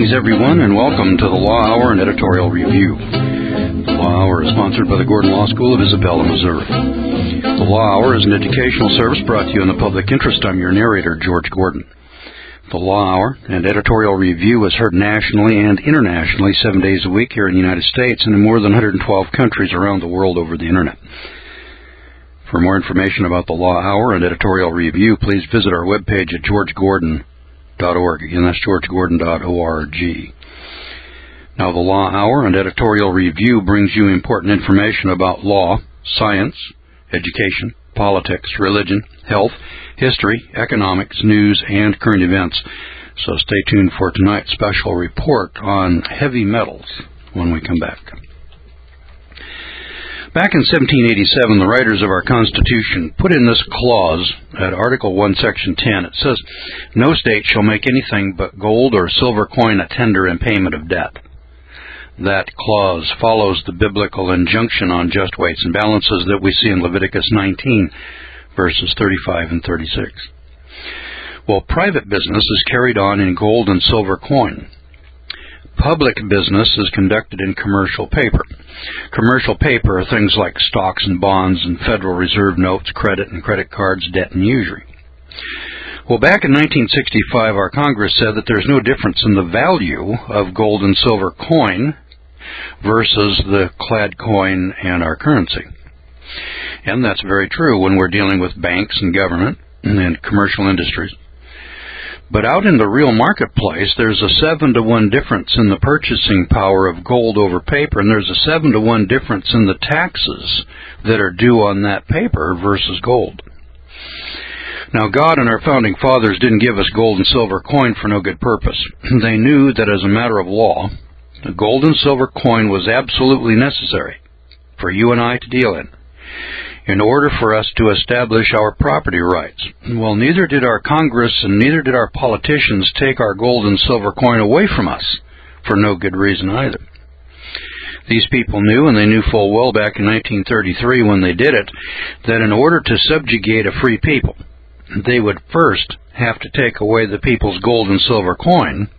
Greetings, everyone, and welcome to the Law Hour and Editorial Review. The Law Hour is sponsored by the Gordon Law School of Isabella, Missouri. The Law Hour is an educational service brought to you in the public interest. I'm your narrator, George Gordon. The Law Hour and Editorial Review is heard nationally and internationally 7 days a week here in the United States and in more than 112 countries around the world over the Internet. For more information about the Law Hour and Editorial Review, please visit our webpage at georgegordon.org. Again, that's georgegordon.org. Now, the Law Hour and Editorial Review brings you important information about law, science, education, politics, religion, health, history, economics, news, and current events. So stay tuned for tonight's special report on heavy metals when we come back. Back in 1787, the writers of our Constitution put in this clause at Article 1, Section 10. It says, "No state shall make anything but gold or silver coin a tender in payment of debt." That clause follows the biblical injunction on just weights and balances that we see in Leviticus 19, verses 35 and 36. Well, private business is carried on in gold and silver coin. Public business is conducted in commercial paper. Commercial paper are things like stocks and bonds and Federal Reserve notes, credit and credit cards, debt and usury. Well, back in 1965, our Congress said that there's no difference in the value of gold and silver coin versus the clad coin and our currency. And that's very true when we're dealing with banks and government and commercial industries. But out in the real marketplace, there's a 7-to-1 difference in the purchasing power of gold over paper, and there's a 7-to-1 difference in the taxes that are due on that paper versus gold. Now, God and our founding fathers didn't give us gold and silver coin for no good purpose. They knew that as a matter of law, the gold and silver coin was absolutely necessary for you and I to deal in order for us to establish our property rights. Well, neither did our Congress and neither did our politicians take our gold and silver coin away from us for no good reason either. These people knew, and they knew full well back in 1933 when they did it, that in order to subjugate a free people, they would first have to take away the people's gold and silver coin,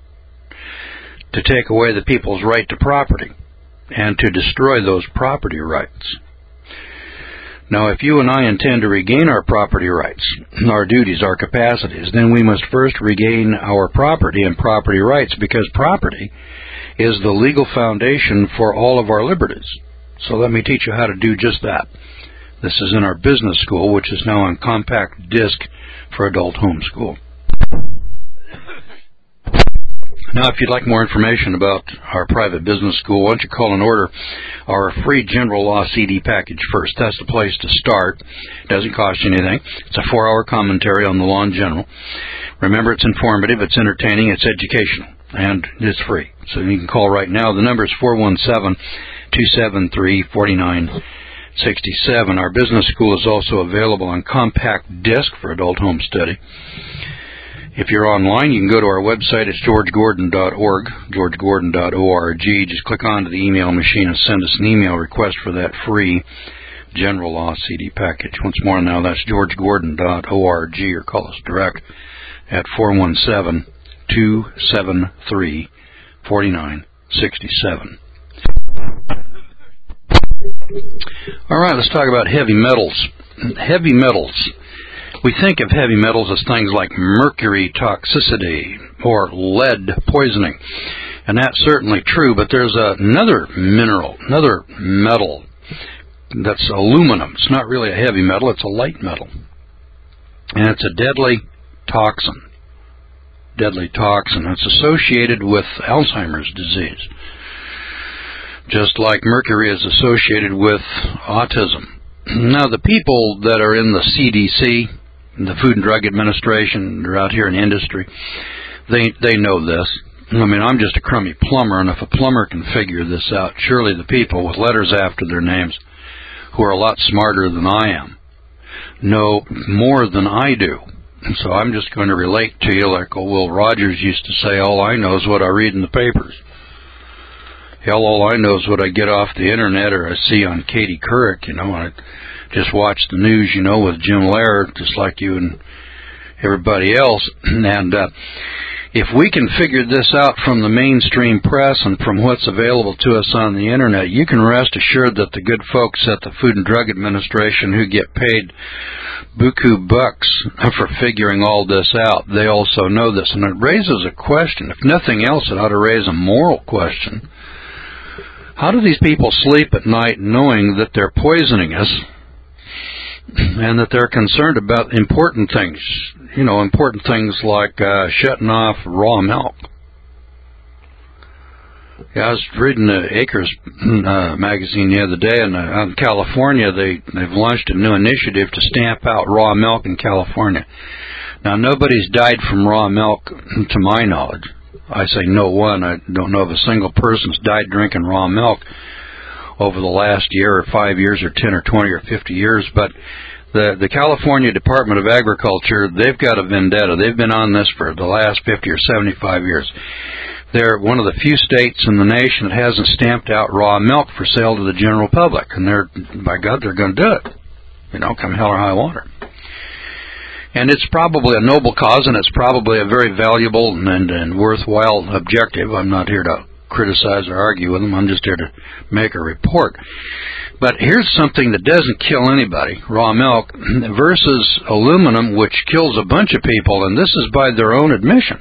to take away the people's right to property, and to destroy those property rights. Now, if you and I intend to regain our property rights, our duties, our capacities, then we must first regain our property and property rights, because property is the legal foundation for all of our liberties. So let me teach you how to do just that. This is in our business school, which is now on compact disc for adult homeschool. Now, if you'd like more information about our private business school, why don't you call and order our free general law CD package first. That's the place to start. It doesn't cost you anything. It's a 4-hour commentary on the law in general. Remember, it's informative, it's entertaining, it's educational, and it's free. So you can call right now. The number is 417-273-4967. Our business school is also available on compact disc for adult home study. If you're online, you can go to our website. It's georgegordon.org, georgegordon.org. Just click onto the email machine and send us an email request for that free general law CD package. Once more now, that's georgegordon.org, or call us direct at 417-273-4967. All right, let's talk about heavy metals. Heavy metals. We think of heavy metals as things like mercury toxicity or lead poisoning, and that's certainly true, but there's another mineral, another metal that's aluminum. It's not really a heavy metal, it's a light metal, and it's a deadly toxin. Deadly toxin. It's associated with Alzheimer's disease, just like mercury is associated with autism. Now, the people that are in the CDC, the Food and Drug Administration, they're out here in industry, they know this. I mean, I'm just a crummy plumber, and if a plumber can figure this out, surely the people with letters after their names, who are a lot smarter than I am, know more than I do. And so I'm just going to relate to you like Will Rogers used to say, all I know is what I read in the papers. Hell, all I know is what I get off the Internet or I see on Katie Couric, I just watch the news, with Jim Lehrer, just like you and everybody else. And If we can figure this out from the mainstream press and from what's available to us on the Internet, you can rest assured that the good folks at the Food and Drug Administration who get paid buku bucks for figuring all this out, they also know this. And it raises a question. If nothing else, it ought to raise a moral question. How do these people sleep at night knowing that they're poisoning us and that they're concerned about important things? You know, important things like shutting off raw milk. Yeah, I was reading the Acres magazine the other day, and out in California, they've launched a new initiative to stamp out raw milk in California. Now, nobody's died from raw milk, to my knowledge. I say no one. I don't know of a single person who's died drinking raw milk over the last year or 5 years or 10 or 20 or 50 years, but the California Department of Agriculture, they've got a vendetta. They've been on this for the last 50 or 75 years. They're one of the few states in the nation that hasn't stamped out raw milk for sale to the general public. And by God, they're going to do it. You know, come hell or high water. And it's probably a noble cause, and it's probably a very valuable and worthwhile objective. I'm not here to criticize or argue with them. I'm just here to make a report. But here's something that doesn't kill anybody, raw milk, versus aluminum, which kills a bunch of people, and this is by their own admission.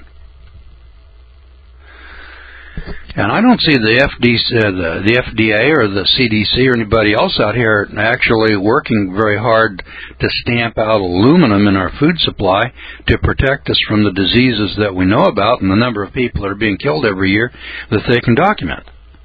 And I don't see the FDA or the CDC or anybody else out here actually working very hard to stamp out aluminum in our food supply to protect us from the diseases that we know about and the number of people that are being killed every year that they can document.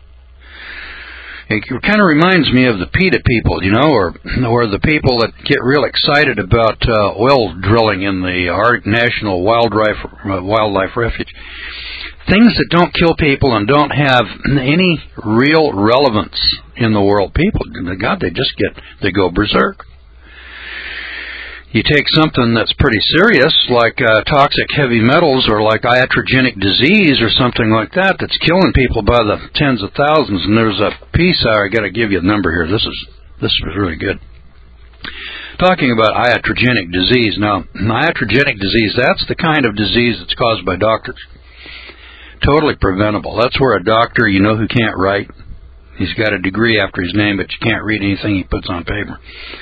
It kind of reminds me of the PETA people, you know, or the people that get real excited about oil drilling in the Arctic National Wildlife Refuge. Things that don't kill people and don't have any real relevance in the world. People, God, they go berserk. You take something that's pretty serious, like toxic heavy metals or like iatrogenic disease or something like that, that's killing people by the tens of thousands. And there's a piece, I got to give you a number here. This is really good. Talking about iatrogenic disease. Now, iatrogenic disease, that's the kind of disease that's caused by doctors. Totally preventable. That's where a doctor, you know, who can't write. He's got a degree after his name, but you can't read anything he puts on paper.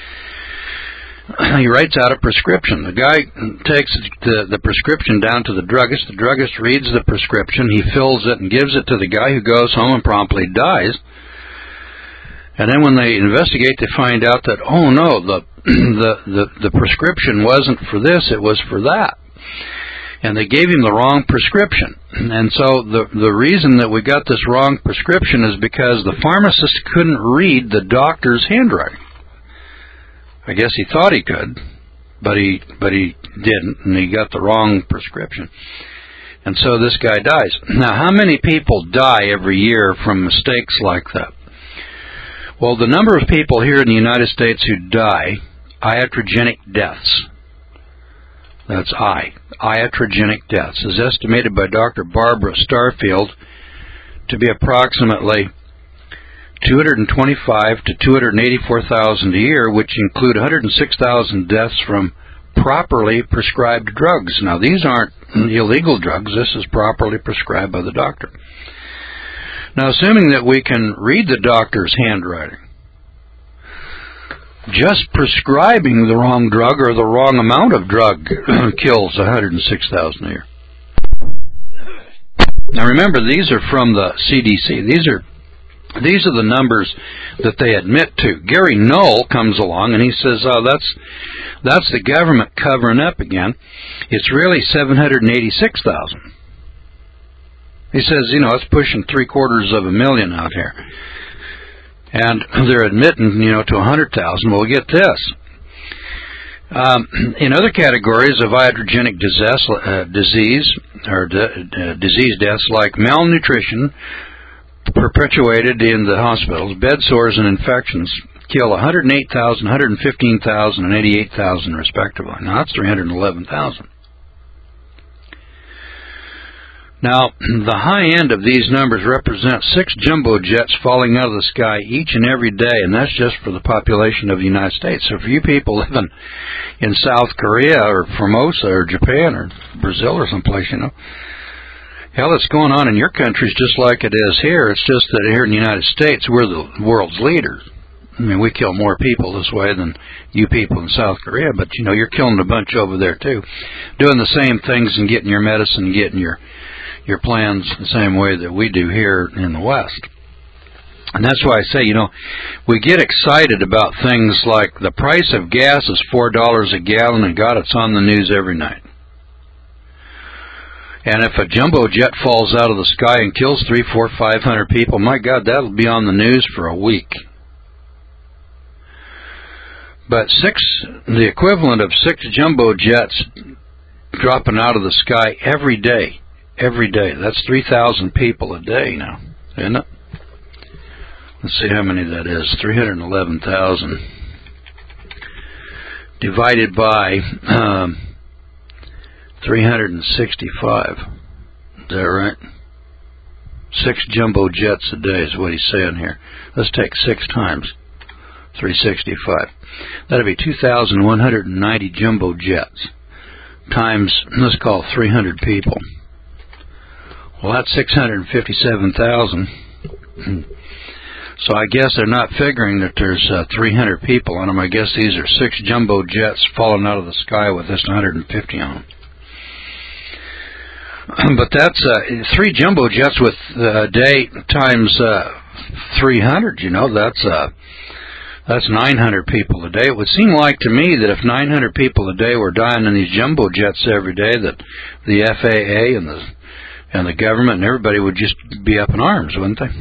He writes out a prescription. The guy takes the prescription down to the druggist. The druggist reads the prescription. He fills it and gives it to the guy, who goes home and promptly dies. And then when they investigate, they find out that, oh no, the prescription wasn't for this, it was for that. And they gave him the wrong prescription. And so the reason that we got this wrong prescription is because the pharmacist couldn't read the doctor's handwriting. I guess he thought he could, but he didn't, and he got the wrong prescription. And so this guy dies. Now, how many people die every year from mistakes like that? Well, the number of people here in the United States who die, iatrogenic deaths, that's iatrogenic deaths, is estimated by Dr. Barbara Starfield to be approximately 225 to 284,000 a year, which include 106,000 deaths from properly prescribed drugs. Now, these aren't illegal drugs. This is properly prescribed by the doctor. Now, assuming that we can read the doctor's handwriting, just prescribing the wrong drug or the wrong amount of drug kills 106,000 a year. Now, remember, these are from the CDC. These are the numbers that they admit to. Gary Null comes along and he says, oh, that's the government covering up again. It's really 786,000. He says, you know, it's pushing 750,000 out here. And they're admitting, you know, to 100,000. Well, get this. In other categories of iatrogenic disease or disease deaths, like malnutrition, perpetuated in the hospitals, bed sores and infections kill 108,000, 115,000, and 88,000 respectively. Now that's 311,000. Now, the high end of these numbers represent 6 jumbo jets falling out of the sky each and every day, and that's just for the population of the United States. So for you people living in South Korea or Formosa or Japan or Brazil or someplace, you know, Hell, it's going on in your countries just like it is here. It's just that here in the United States, we're the world's leaders. I mean, we kill more people this way than you people in South Korea, but, you know, you're killing a bunch over there, too. Doing the same things and getting your medicine, getting your plans the same way that we do here in the West. And that's why I say, you know, we get excited about things like the price of gas is $4 a gallon, and God, it's on the news every night. And if a jumbo jet falls out of the sky and kills 300, 400, 500 people, my God, that'll be on the news for a week. But the equivalent of 6 jumbo jets dropping out of the sky every day, that's 3,000 people a day now, isn't it? Let's see how many that is. 311,000 divided by 365. Is that right? 6 jumbo jets a day is what he's saying here. Let's take 6 times 365. That'd be 2,190 jumbo jets times, let's call 300 people. Well, that's 657,000. So I guess they're not figuring that there's 300 people on them. I guess these are 6 jumbo jets falling out of the sky with just 150 on them. But that's 3 jumbo jets with a day times 300. You know, that's 900 people a day. It would seem like to me that if 900 people a day were dying in these jumbo jets every day, that the FAA and the government and everybody would just be up in arms, wouldn't they?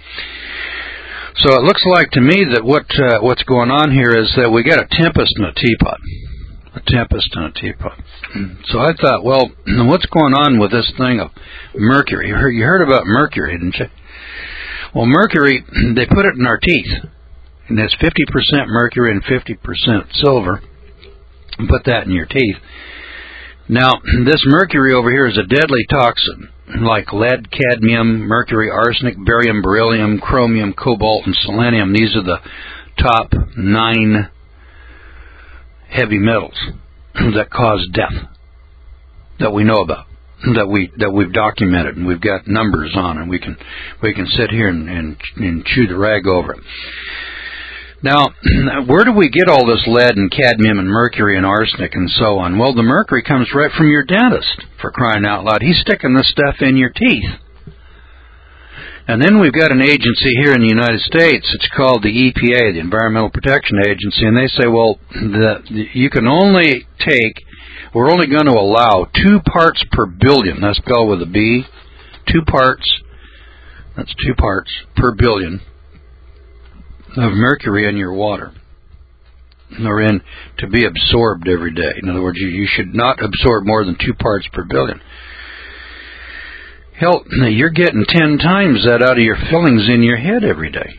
So it looks like to me that what's going on here is that we got a tempest in a teapot. A tempest in a teapot. So I thought, well, what's going on with this thing of mercury? You heard about mercury, didn't you? Well, mercury, they put it in our teeth. And it's 50% mercury and 50% silver. Put that in your teeth. Now, this mercury over here is a deadly toxin, like lead, cadmium, mercury, arsenic, barium, beryllium, chromium, cobalt, and selenium. These are the top 9 heavy metals that cause death that we know about, that we've documented, and we've got numbers on, and we can sit here and chew the rag over it. Now, where do we get all this lead and cadmium and mercury and arsenic and so on? Well, the mercury comes right from your dentist, for crying out loud. He's sticking this stuff in your teeth. And then we've got an agency here in the United States. It's called the EPA, the Environmental Protection Agency, and they say, well, you can only we're only going to allow 2 parts per billion. That's spelled with a B. 2 parts. That's 2 parts per billion of mercury in your water, or to be absorbed every day. In other words, you should not absorb more than 2 parts per billion. Hell, you're getting 10 times that out of your fillings in your head every day.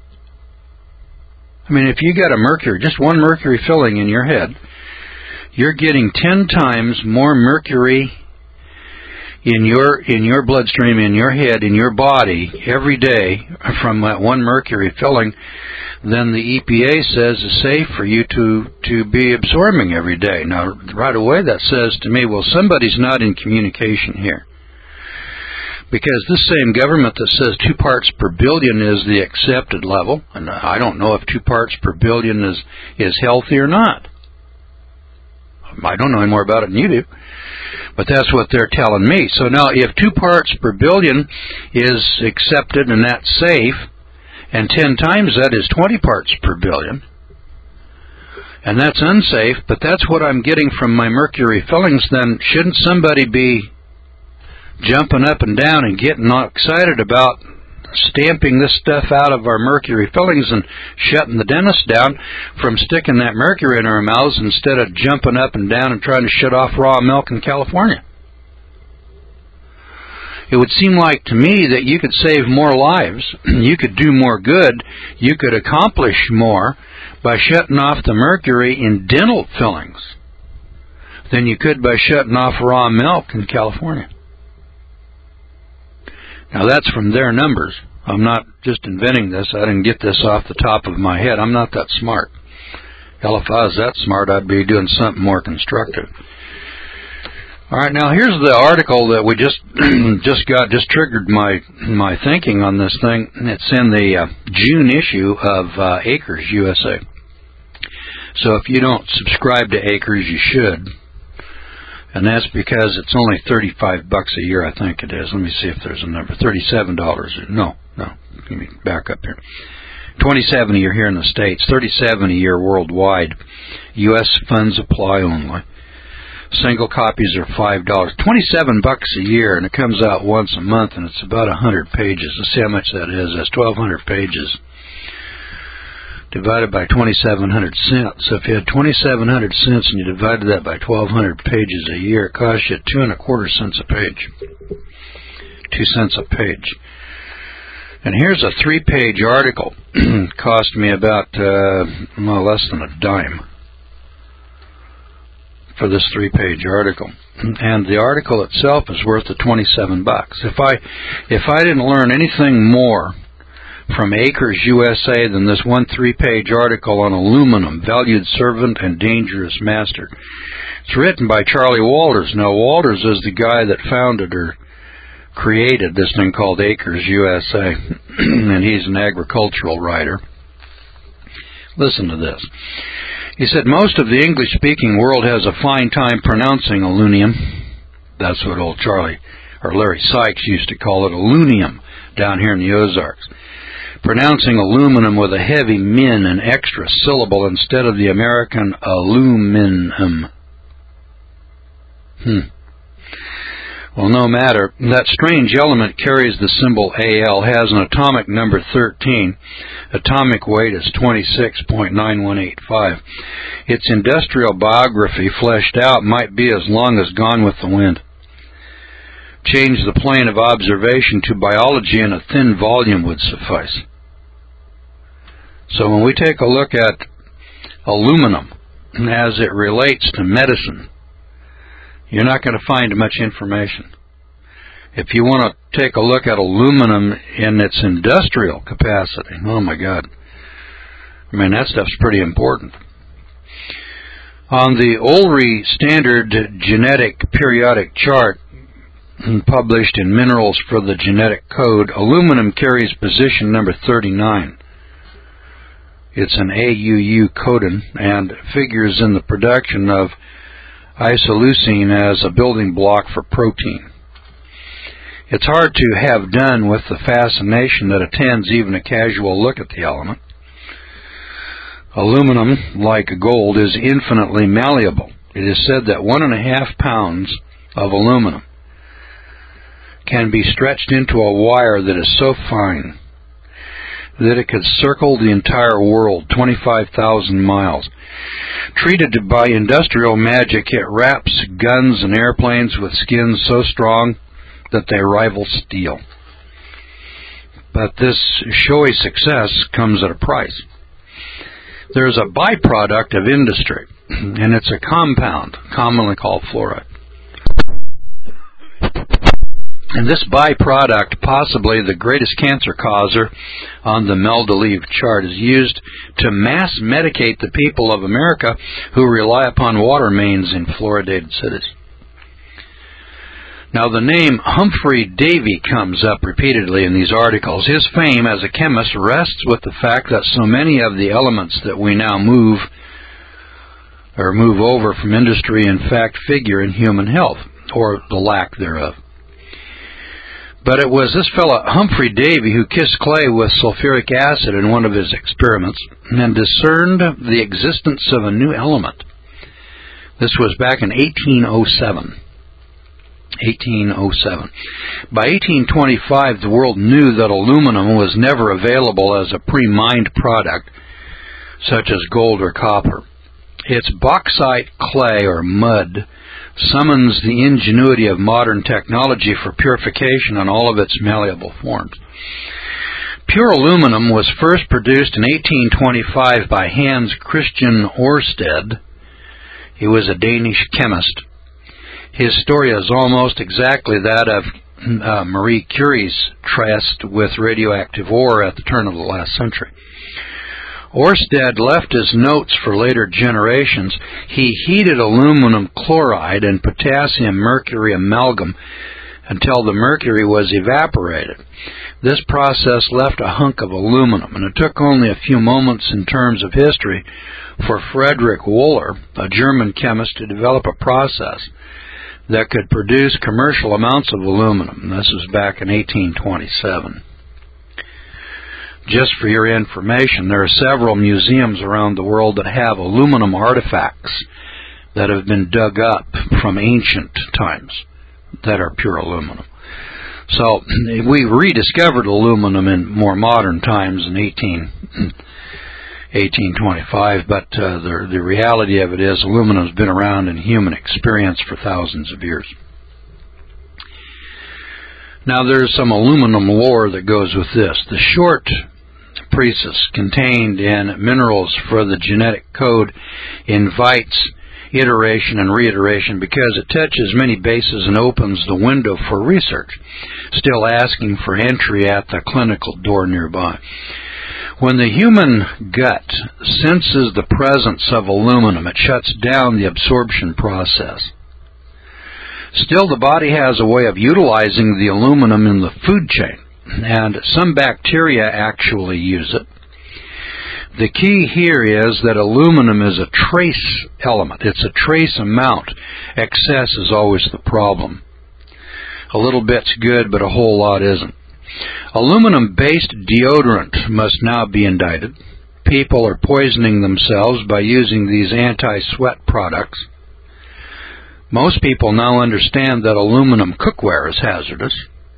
I mean, if you got just one mercury filling in your head, you're getting 10 times more mercury in your bloodstream, in your head, in your body every day from that one mercury filling than the EPA says is safe for you to be absorbing every day. Now, right away that says to me, well, somebody's not in communication here. Because this same government that says 2 parts per billion is the accepted level, and I don't know if 2 parts per billion is healthy or not. I don't know any more about it than you do. But that's what they're telling me. So now if 2 parts per billion is accepted and that's safe, and 10 times that is 20 parts per billion, and that's unsafe, but that's what I'm getting from my mercury fillings, then shouldn't somebody be jumping up and down and getting all excited about stamping this stuff out of our mercury fillings and shutting the dentist down from sticking that mercury in our mouths instead of jumping up and down and trying to shut off raw milk in California? It would seem like to me that you could save more lives, you could do more good, you could accomplish more by shutting off the mercury in dental fillings than you could by shutting off raw milk in California. Now, that's from their numbers. I'm not just inventing this. I didn't get this off the top of my head. I'm not that smart. Hell, if I was that smart, I'd be doing something more constructive. All right, now here's the article that we just triggered my thinking on this thing. It's in the June issue of Acres USA. So if you don't subscribe to Acres, you should. And that's because it's only $35 a year, I think it is. Let me see if there's a number. $37. No. Let me back up here. $27 a year here in the States. $37 a year worldwide. U.S. funds apply only. Single copies are $5. $27 a year, and it comes out once a month, and it's about 100 pages. Let's see how much that is. That's 1,200 pages divided by 2,700 cents. So if you had 2,700 cents and you divided that by 1,200 pages a year, it costs you 2.25 cents a page. 2 cents a page. And here's a 3-page article. Cost me about less than a dime for this 3-page article. And the article itself is worth the $27. If I didn't learn anything more from Acres USA than this one 3-page article on aluminum, valued servant and dangerous master. It's written by Charlie Walters. Now, Walters is the guy that founded or created this thing called Acres USA, and he's an agricultural writer. Listen to this. He said, most of the English-speaking world has a fine time pronouncing aluminum. That's what old Charlie, or Larry Sykes used to call it, aluminum, down here in the Ozarks. Pronouncing aluminum with a heavy min, an extra syllable, instead of the American aluminum. Well, no matter. That strange element carries the symbol Al, has an atomic number 13. Atomic weight is 26.9185. Its industrial biography, fleshed out, might be as long as Gone with the Wind. Change the plane of observation to biology and a thin volume would suffice. So when we take a look at aluminum as it relates to medicine, you're not going to find much information. If you want to take a look at aluminum in its industrial capacity, oh my God. I mean, that stuff's pretty important. On the Olry Standard Genetic Periodic Chart, published in Minerals for the Genetic Code, aluminum carries position number 39. It's an AUU codon and figures in the production of isoleucine as a building block for protein. It's hard to have done with the fascination that attends even a casual look at the element. Aluminum, like gold, is infinitely malleable. It is said that 1.5 pounds of aluminum can be stretched into a wire that is so fine that it could circle the entire world, 25,000 miles. Treated by industrial magic, it wraps guns and airplanes with skins so strong that they rival steel. But this showy success comes at a price. There's a byproduct of industry, and it's a compound, commonly called fluoride. And this byproduct, possibly the greatest cancer causer on the Mendeleev chart, is used to mass medicate the people of America who rely upon water mains in fluoridated cities. Now, the name Humphrey Davy comes up repeatedly in these articles. His fame as a chemist rests with the fact that so many of the elements that we now move over from industry, in fact, figure in human health, or the lack thereof. But it was this fellow Humphrey Davy who kissed clay with sulfuric acid in one of his experiments and discerned the existence of a new element. This was back in 1807. By 1825, the world knew that aluminum was never available as a pre-mined product, such as gold or copper. Its bauxite clay, or mud, summons the ingenuity of modern technology for purification in all of its malleable forms. Pure aluminum was first produced in 1825 by Hans Christian Ørsted. He was a Danish chemist. His story is almost exactly that of Marie Curie's tryst with radioactive ore at the turn of the last century. Oersted left his notes for later generations. He heated aluminum chloride and potassium mercury amalgam until the mercury was evaporated. This process left a hunk of aluminum, and it took only a few moments in terms of history for Friedrich Wöhler, a German chemist, to develop a process that could produce commercial amounts of aluminum. This was back in 1827. Just for your information, there are several museums around the world that have aluminum artifacts that have been dug up from ancient times that are pure aluminum. So we rediscovered aluminum in more modern times in 1825, but the reality of it is aluminum has been around in human experience for thousands of years. Now there's some aluminum lore that goes with this. The short precis contained in minerals for the genetic code invites iteration and reiteration because it touches many bases and opens the window for research, still asking for entry at the clinical door nearby. When the human gut senses the presence of aluminum, it shuts down the absorption process. Still, the body has a way of utilizing the aluminum in the food chain, and some bacteria actually use it. The key here is that aluminum is a trace element. It's a trace amount. Excess is always the problem. A little bit's good, but a whole lot isn't. Aluminum-based deodorant must now be indicted. People are poisoning themselves by using these anti-sweat products. Most people now understand that aluminum cookware is hazardous.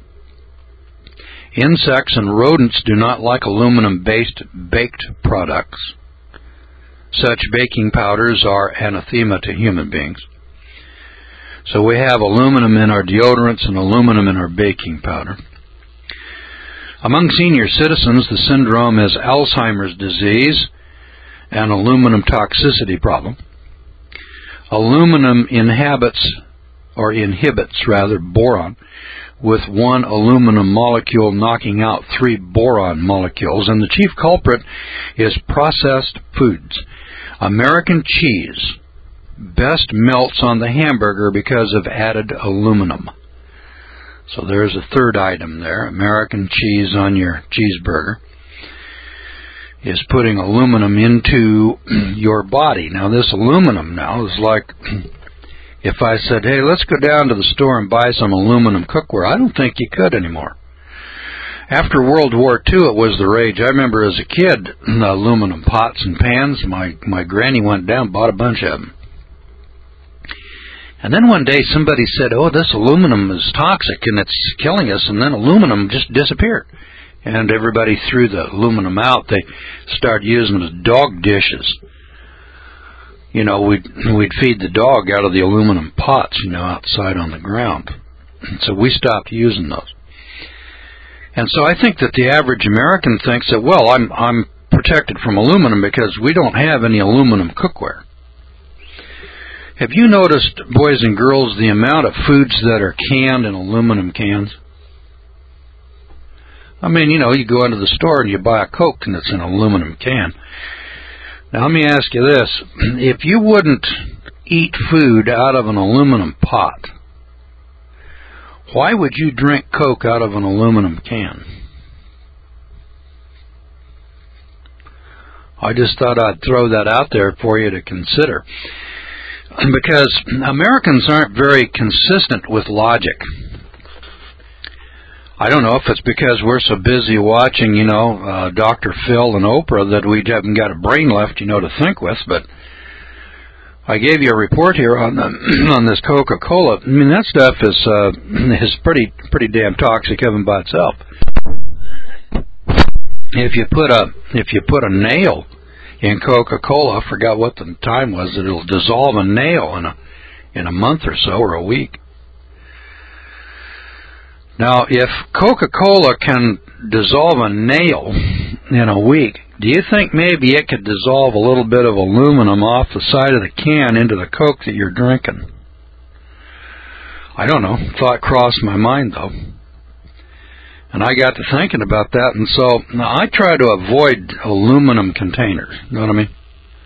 Insects and rodents do not like aluminum-based baked products. Such baking powders are anathema to human beings. So we have aluminum in our deodorants and aluminum in our baking powder. Among senior citizens, the syndrome is Alzheimer's disease and aluminum toxicity problem. Aluminum inhibits boron, with one aluminum molecule knocking out 3 boron molecules, and the chief culprit is processed foods. American cheese best melts on the hamburger because of added aluminum. So there's a third item there. American cheese on your cheeseburger is putting aluminum into your body. Now this aluminum now is like, if I said, hey, let's go down to the store and buy some aluminum cookware, I don't think you could anymore. After World War II, it was the rage. I remember as a kid, aluminum pots and pans, my granny went down and bought a bunch of them. And then one day somebody said, oh, this aluminum is toxic and it's killing us, and then aluminum just disappeared. And everybody threw the aluminum out. They started using it as dog dishes. You know, we'd feed the dog out of the aluminum pots, outside on the ground. And so we stopped using those. And so I think that the average American thinks that, well, I'm protected from aluminum because we don't have any aluminum cookware. Have you noticed, boys and girls, the amount of foods that are canned in aluminum cans? I mean, you go into the store and you buy a Coke and it's in an aluminum can. Now, let me ask you this. If you wouldn't eat food out of an aluminum pot, why would you drink Coke out of an aluminum can? I just thought I'd throw that out there for you to consider. Because Americans aren't very consistent with logic. I don't know if it's because we're so busy watching, Dr. Phil and Oprah that we haven't got a brain left, to think with. But I gave you a report here on this Coca-Cola. I mean, that stuff is pretty damn toxic even by itself. If you put a nail in Coca-Cola, I forgot what the time was, that it'll dissolve a nail in a month or so, or a week. Now, if Coca-Cola can dissolve a nail in a week, do you think maybe it could dissolve a little bit of aluminum off the side of the can into the Coke that you're drinking? I don't know. Thought crossed my mind, though. And I got to thinking about that, and so I try to avoid aluminum containers. You know what I mean?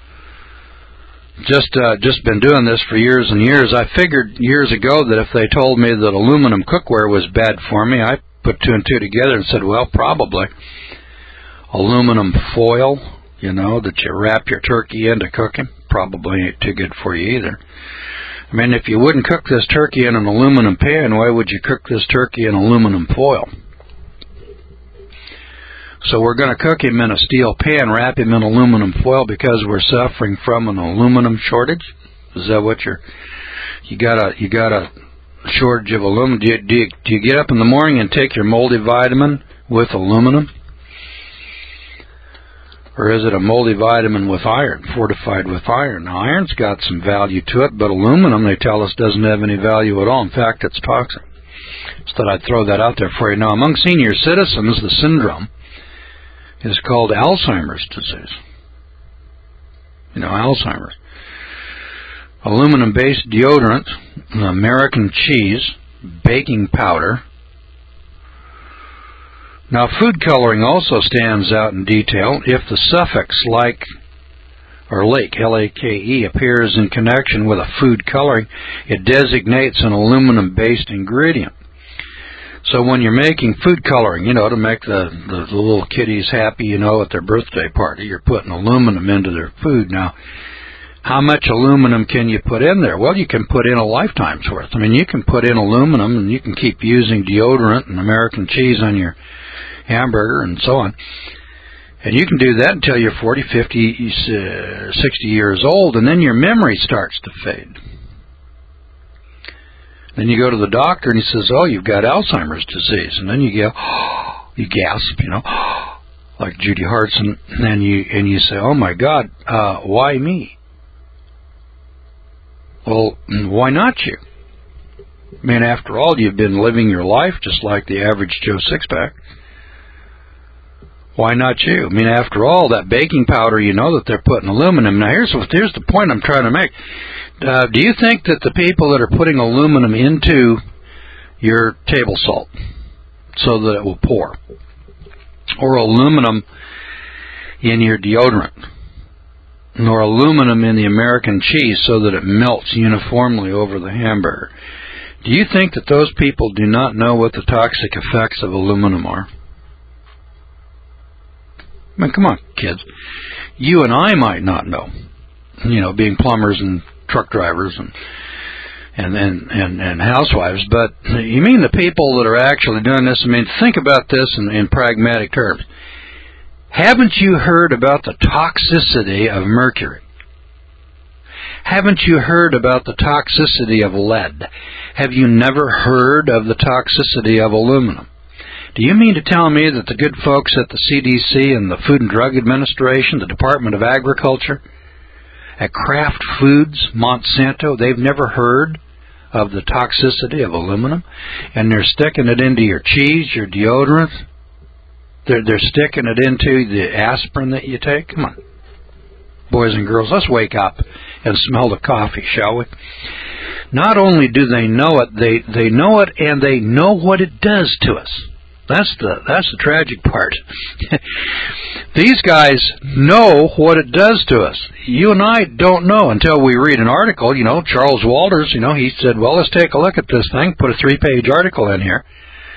Just been doing this for years and years. I figured years ago that if they told me that aluminum cookware was bad for me, I put two and two together and said, well, probably. Aluminum foil, that you wrap your turkey into cooking, probably ain't too good for you either. I mean, if you wouldn't cook this turkey in an aluminum pan, why would you cook this turkey in aluminum foil? So we're going to cook him in a steel pan, wrap him in aluminum foil because we're suffering from an aluminum shortage. Is that what you got a shortage of aluminum? Do you get up in the morning and take your multivitamin with aluminum? Or is it a multivitamin with iron, fortified with iron? Now, iron's got some value to it, but aluminum, they tell us, doesn't have any value at all. In fact, it's toxic. Just thought I'd throw that out there for you. Now, among senior citizens, the syndrome is called Alzheimer's disease. Alzheimer's. Aluminum-based deodorant, American cheese, baking powder. Now, food coloring also stands out in detail. If the suffix like or lake, L-A-K-E, appears in connection with a food coloring, it designates an aluminum-based ingredient. So when you're making food coloring, to make the little kiddies happy, at their birthday party, you're putting aluminum into their food. Now, how much aluminum can you put in there? Well, you can put in a lifetime's worth. I mean, you can put in aluminum, and you can keep using deodorant and American cheese on your hamburger and so on. And you can do that until you're 40, 50, 60 years old, and then your memory starts to fade. Then you go to the doctor, and he says, oh, you've got Alzheimer's disease. And then you go, you gasp, like Judy Hartson, and you say, oh, my God, why me? Well, why not you? I mean, after all, you've been living your life just like the average Joe Sixpack. Why not you? I mean, after all, that baking powder, that they're putting aluminum. Now, here's the point I'm trying to make. Do you think that the people that are putting aluminum into your table salt so that it will pour, or aluminum in your deodorant, or aluminum in the American cheese so that it melts uniformly over the hamburger, do you think that those people do not know what the toxic effects of aluminum are? I mean, come on, kids. You and I might not know, being plumbers and truck drivers and housewives, but you mean the people that are actually doing this? I mean, think about this in pragmatic terms. Haven't you heard about the toxicity of mercury? Haven't you heard about the toxicity of lead? Have you never heard of the toxicity of aluminum? Do you mean to tell me that the good folks at the CDC and the Food and Drug Administration, the Department of Agriculture, at Kraft Foods, Monsanto, they've never heard of the toxicity of aluminum? And they're sticking it into your cheese, your deodorant? They're sticking it into the aspirin that you take? Come on, boys and girls, let's wake up and smell the coffee, shall we? Not only do they know it, they know it, and they know what it does to us. That's the tragic part. These guys know what it does to us. You and I don't know until we read an article. Charles Walters, he said, well, let's take a look at this thing, put a 3-page article in here.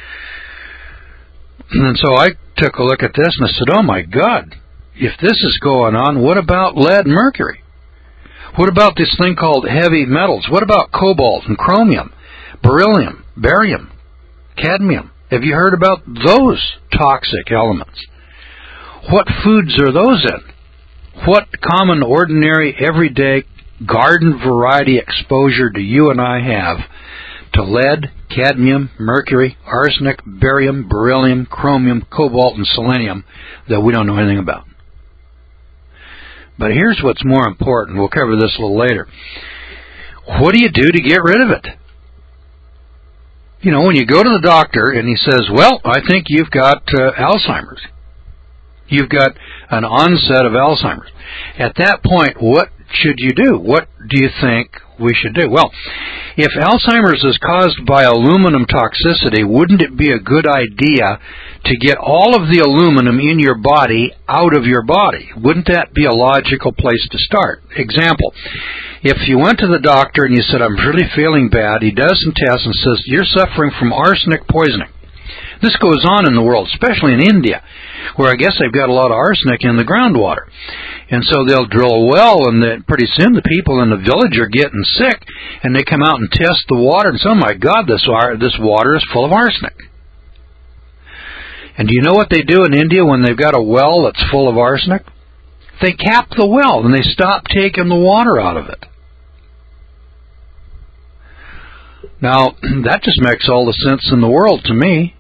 And so I took a look at this and I said, oh my God, if this is going on, what about lead and mercury? What about this thing called heavy metals? What about cobalt and chromium, beryllium, barium, cadmium? Have you heard about those toxic elements? What foods are those in? What common, ordinary, everyday, garden variety exposure do you and I have to lead, cadmium, mercury, arsenic, barium, beryllium, chromium, cobalt, and selenium that we don't know anything about? But here's what's more important. We'll cover this a little later. What do you do to get rid of it? When you go to the doctor and he says, well, I think you've got Alzheimer's. You've got an onset of Alzheimer's. At that point, what should you do? What do you think we should do. Well, if Alzheimer's is caused by aluminum toxicity, wouldn't it be a good idea to get all of the aluminum in your body out of your body? Wouldn't that be a logical place to start? Example, if you went to the doctor and you said, I'm really feeling bad, he does some tests and says, you're suffering from arsenic poisoning. This goes on in the world, especially in India, where I guess they've got a lot of arsenic in the groundwater. And so they'll drill a well, and then pretty soon the people in the village are getting sick, and they come out and test the water, and say, oh my God, this water is full of arsenic. And do you know what they do in India when they've got a well that's full of arsenic? They cap the well, and they stop taking the water out of it. Now, that just makes all the sense in the world to me.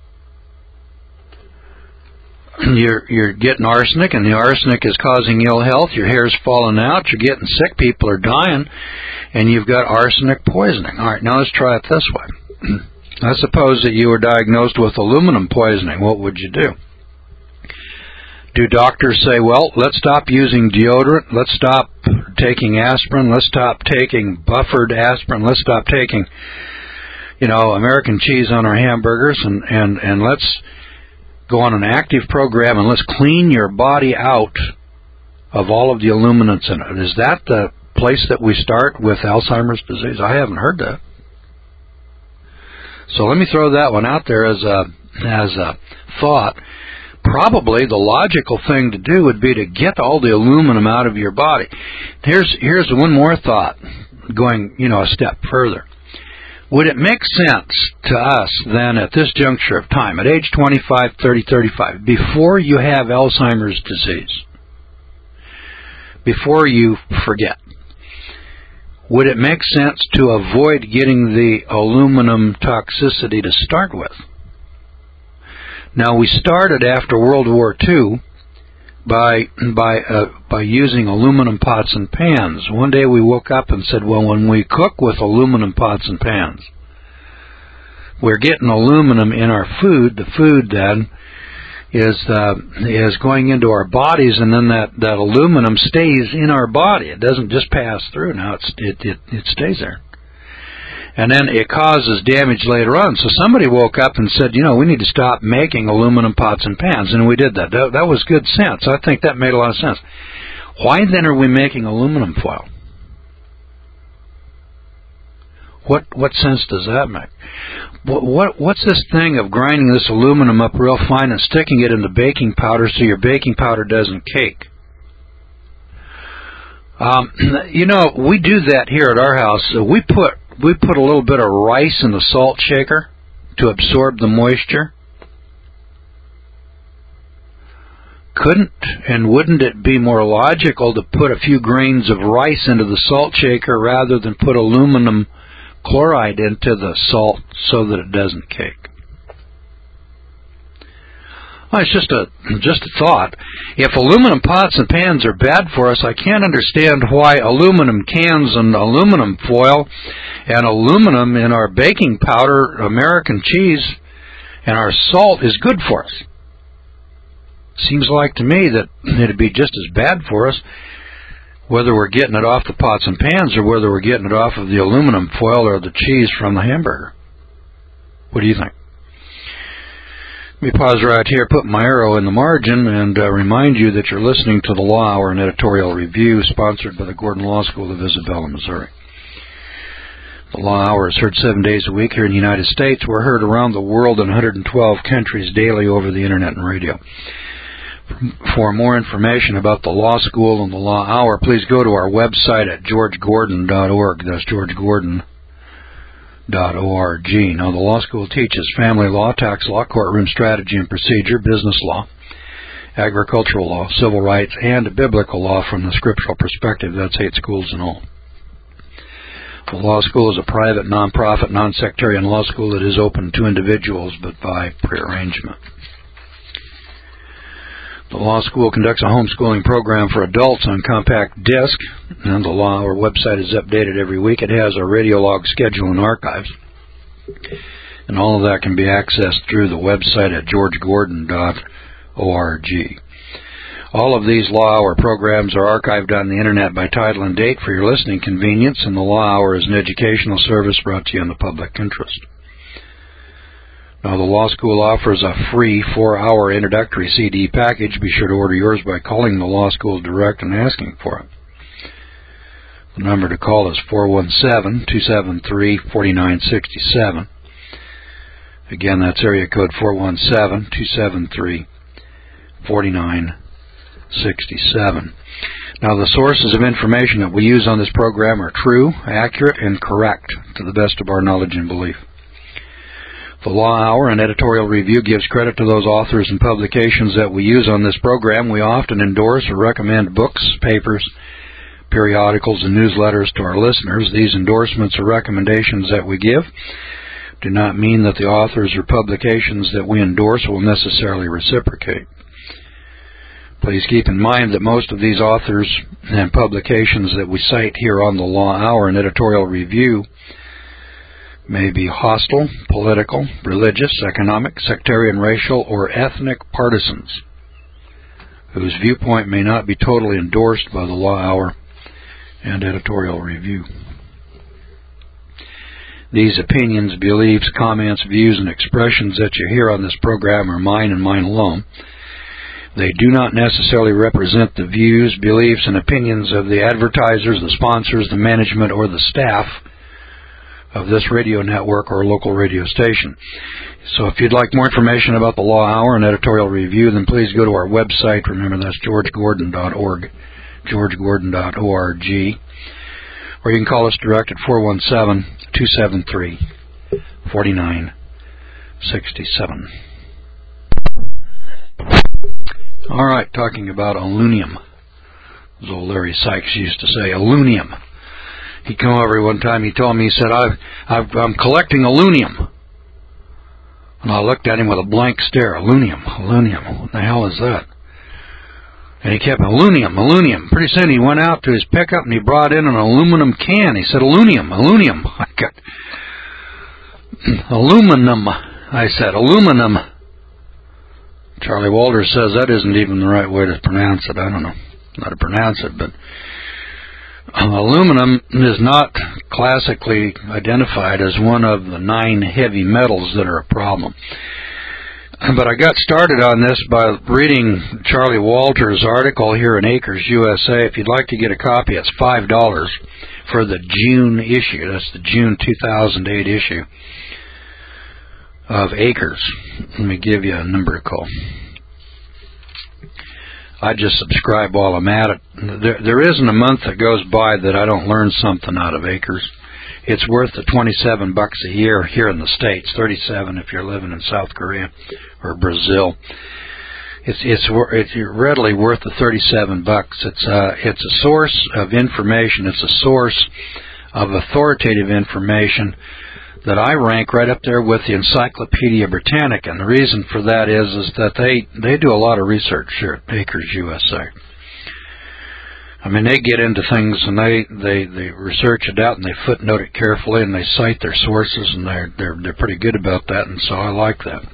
You're getting arsenic, and the arsenic is causing ill health. Your hair's falling out. You're getting sick. People are dying, and you've got arsenic poisoning. All right, now let's try it this way. I suppose that you were diagnosed with aluminum poisoning. What would you do? Do doctors say, well, let's stop using deodorant, let's stop taking aspirin, let's stop taking buffered aspirin, let's stop taking, American cheese on our hamburgers, and let's go on an active program and let's clean your body out of all of the aluminants in it? Is that the place that we start with Alzheimer's disease? I haven't heard that. So let me throw that one out there as a thought. Probably the logical thing to do would be to get all the aluminum out of your body. Here's one more thought, going a step further. Would it make sense to us then at this juncture of time, at age 25, 30, 35, before you have Alzheimer's disease, before you forget, would it make sense to avoid getting the aluminum toxicity to start with? Now, we started after World War II by using aluminum pots and pans. One day we woke up and said, well, when we cook with aluminum pots and pans, we're getting aluminum in our food. The food then is going into our bodies, and then that aluminum stays in our body. It doesn't just pass through. Now it stays there. And then it causes damage later on. So somebody woke up and said, we need to stop making aluminum pots and pans, and we did that. That was good sense. I think that made a lot of sense. Why then are we making aluminum foil? What sense does that make? What's this thing of grinding this aluminum up real fine and sticking it into baking powder so your baking powder doesn't cake? We do that here at our house. We put a little bit of rice in the salt shaker to absorb the moisture. Couldn't and wouldn't it be more logical to put a few grains of rice into the salt shaker rather than put aluminum chloride into the salt so that it doesn't cake? Well, it's just a thought. If aluminum pots and pans are bad for us, I can't understand why aluminum cans and aluminum foil and aluminum in our baking powder, American cheese, and our salt is good for us. Seems like to me that it'd be just as bad for us whether we're getting it off the pots and pans or whether we're getting it off of the aluminum foil or the cheese from the hamburger. What do you think? Let me pause right here, put my arrow in the margin, and remind you that you're listening to the Law Hour, an editorial review sponsored by the Gordon Law School of Isabella, Missouri. The Law Hour is heard 7 days a week here in the United States. We're heard around the world in 112 countries daily over the Internet and radio. For more information about the Law School and the Law Hour, please go to our website at georgegordon.org. That's georgegordon.org. Now, the law school teaches family law, tax law, courtroom strategy and procedure, business law, agricultural law, civil rights, and biblical law from the scriptural perspective. That's 8 schools in all. The law school is a private, non-profit, non-sectarian law school that is open to individuals, but by prearrangement. The law school conducts a homeschooling program for adults on compact disc, and the Law Hour website is updated every week. It has a radio log schedule and archives, and all of that can be accessed through the website at georgegordon.org. All of these Law Hour programs are archived on the Internet by title and date for your listening convenience, and the Law Hour is an educational service brought to you in the public interest. Now, the Law School offers a free 4-hour introductory CD package. Be sure to order yours by calling the Law School direct and asking for it. The number to call is 417-273-4967. Again, that's area code 417-273-4967. Now, the sources of information that we use on this program are true, accurate, and correct to the best of our knowledge and belief. The Law Hour and Editorial Review gives credit to those authors and publications that we use on this program. We often endorse or recommend books, papers, periodicals, and newsletters to our listeners. These endorsements or recommendations that we give do not mean that the authors or publications that we endorse will necessarily reciprocate. Please keep in mind that most of these authors and publications that we cite here on the Law Hour and Editorial Review may be hostile, political, religious, economic, sectarian, racial, or ethnic partisans, whose viewpoint may not be totally endorsed by the Law Hour and Editorial Review. These opinions, beliefs, comments, views, and expressions that you hear on this program are mine and mine alone. They do not necessarily represent the views, beliefs, and opinions of the advertisers, the sponsors, the management, or the staff of this radio network or local radio station. So if you'd like more information about the Law Hour and Editorial Review, then please go to our website. Remember, that's georgegordon.org, georgegordon.org. Or you can call us direct at 417-273-4967. All right, talking about aluminum. As old Larry Sykes used to say, aluminum. He came over one time, he told me, he said, I'm collecting aluminum. And I looked at him with a blank stare. Aluminum. What the hell is that? And he kept, aluminum. Pretty soon he went out to his pickup and he brought in an aluminum can. He said, aluminum. I got, aluminum. I said, aluminum. Charlie Walters says that isn't even the right way to pronounce it. I don't know how to pronounce it, but aluminum is not classically identified as one of the 9 heavy metals that are a problem. But I got started on this by reading Charlie Walters' article here in Acres, USA. If you'd like to get a copy, it's $5 for the June issue. That's the June 2008 issue of Acres. Let me give you a number to call. I just subscribe while I'm at it. There isn't a month that goes by that I don't learn something out of Acres. It's worth the $27 a year here in the States, $37 if you're living in South Korea or Brazil. It's readily worth the $37. It's a source of information. It's a source of authoritative information that I rank right up there with the Encyclopedia Britannica. And the reason for that is that they do a lot of research here at Acres USA. I mean, they get into things and they research it out and they footnote it carefully and they cite their sources, and they're pretty good about that, and so I like that.